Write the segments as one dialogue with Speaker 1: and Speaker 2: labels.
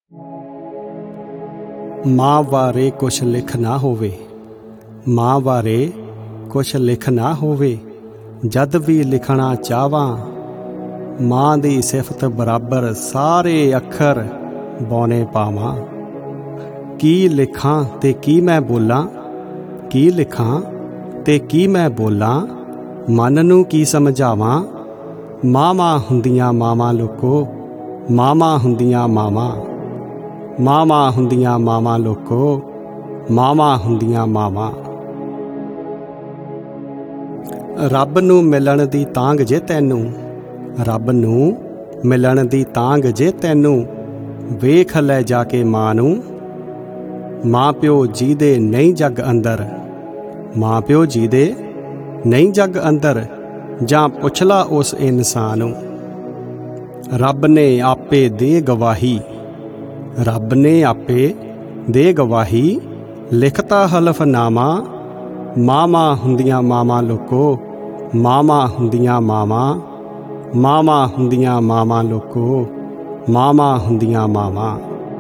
Speaker 1: ਮਾਂ ਬਾਰੇ ਕੁਛ ਲਿਖ ਨਾ ਹੋਵੇ, ਮਾਂ ਬਾਰੇ ਕੁਛ ਲਿਖ ਨਾ ਹੋਵੇ। ਜਦ ਵੀ ਲਿਖਣਾ ਚਾਹਵਾਂ, ਮਾਂ ਦੀ ਸਿਫਤ ਬਰਾਬਰ ਸਾਰੇ ਅੱਖਰ ਬੌਨੇ ਪਾਵਾਂ। ਕੀ ਲਿਖਾਂ ਤੇ ਕੀ ਮੈਂ ਬੋਲਾਂ, ਕੀ ਲਿਖਾਂ ਤੇ ਕੀ ਮੈਂ ਬੋਲਾਂ। ਮਨ ਨੂੰ ਕੀ ਸਮਝਾਵਾਂ, ਮਾਵਾਂ ਹੁੰਦੀਆਂ ਮਾਵਾਂ ਲੋਕੋ, ਮਾਵਾਂ ਹੁੰਦੀਆਂ ਮਾਵਾਂ। ਮਾਵਾਂ ਹੁੰਦੀਆਂ ਮਾਵਾਂ ਲੋਕੋ, ਮਾਵਾਂ ਹੁੰਦੀਆਂ ਮਾਵਾਂ। ਰੱਬ ਨੂੰ ਮਿਲਣ ਦੀ ਤਾਂਘ ਜੇ ਤੈਨੂੰ, ਰੱਬ ਨੂੰ ਮਿਲਣ ਦੀ ਤਾਂਘ ਜੇ ਤੈਨੂੰ। ਵੇਖ ਲੈ ਜਾ ਕੇ ਮਾਂ ਨੂੰ, ਮਾਂ ਪਿਓ ਜੀਦੇ ਨਹੀਂ ਜੱਗ ਅੰਦਰ, ਮਾਂ ਪਿਓ ਜੀਦੇ ਨਹੀਂ ਜੱਗ ਅੰਦਰ। ਜਾਂ ਪੁੱਛ ਲਾ ਉਸ ਇਨਸਾਨ ਨੂੰ, ਰੱਬ ਨੇ ਆਪੇ ਦੇ ਗਵਾਹੀ, ਰੱਬ ਨੇ ਆਪੇ ਦੇ ਗਵਾਹੀ। ਲਿਖਤਾ ਹਲਫਨਾਮਾ, ਮਾਵਾਂ ਹੁੰਦੀਆਂ ਮਾਵਾਂ ਲੋਕੋ, ਮਾਵਾਂ ਹੁੰਦੀਆਂ ਮਾਵਾਂ। ਮਾਵਾਂ ਹੁੰਦੀਆਂ ਮਾਵਾਂ ਲੋਕੋ, ਮਾਵਾਂ ਹੁੰਦੀਆਂ ਮਾਵਾਂ।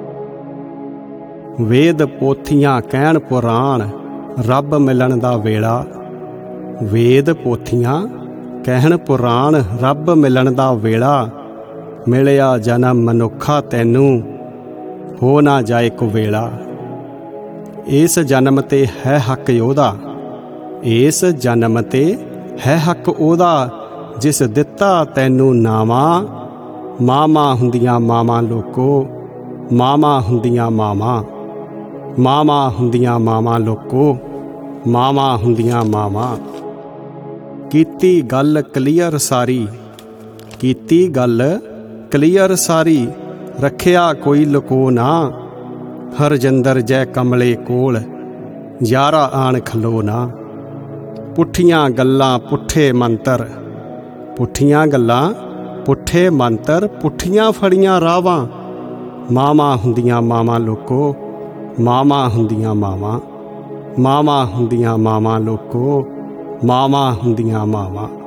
Speaker 1: ਵੇਦ ਪੋਥੀਆਂ ਕਹਿਣ ਪੁਰਾਣ, ਰੱਬ ਮਿਲਣ ਦਾ ਵੇਲਾ। ਵੇਦ ਪੋਥੀਆਂ ਕਹਿਣ ਪੁਰਾਣ, ਰੱਬ ਮਿਲਣ ਦਾ ਵੇਲਾ। ਮਿਲਿਆ ਜਨਮ ਮਨੁੱਖਾ ਤੈਨੂੰ, ਹੋ ਨਾ ਜਾਏ ਕੁਵੇਲਾ। ਇਸ ਜਨਮ ਤੇ ਹੈ ਹੱਕ ਉਹਦਾ, ਇਸ ਜਨਮ ਤੇ ਹੈ ਹੱਕ ਉਹਦਾ, ਜਿਸ ਦਿੱਤਾ ਤੈਨੂੰ ਨਾਵਾਂ। ਮਾਵਾਂ ਹੁੰਦੀਆਂ ਮਾਵਾਂ ਲੋਕੋ, ਮਾਵਾਂ ਹੁੰਦੀਆਂ ਮਾਵਾਂ। ਮਾਵਾਂ ਹੁੰਦੀਆਂ ਮਾਵਾਂ ਲੋਕੋ, ਮਾਵਾਂ ਹੁੰਦੀਆਂ ਮਾਵਾਂ। ਕੀਤੀ ਗੱਲ ਕਲੀਅਰ ਸਾਰੀ, ਕੀਤੀ ਗੱਲ ਕਲੀਅਰ ਸਾਰੀ। ਰੱਖਿਆ ਕੋਈ ਲੁਕੋ ਨਾ, ਹਰਜਿੰਦਰ ਜੈ ਕਮਲੇ ਕੋਲ, ਯਾਰਾ ਆਣ ਖਲੋ ਨਾ। ਪੁੱਠੀਆਂ ਗੱਲਾਂ ਪੁੱਠੇ ਮੰਤਰ, ਪੁੱਠੀਆਂ ਗੱਲਾਂ ਪੁੱਠੇ ਮੰਤਰ। ਪੁੱਠੀਆਂ ਫੜੀਆਂ ਰਾਵਾਂ, ਮਾਵਾਂ ਹੁੰਦੀਆਂ ਮਾਵਾਂ ਲੋਕੋ, ਮਾਵਾਂ ਹੁੰਦੀਆਂ ਮਾਵਾਂ। ਮਾਵਾਂ ਹੁੰਦੀਆਂ ਮਾਵਾਂ ਲੋਕੋ, ਮਾਵਾਂ ਹੁੰਦੀਆਂ ਮਾਵਾਂ।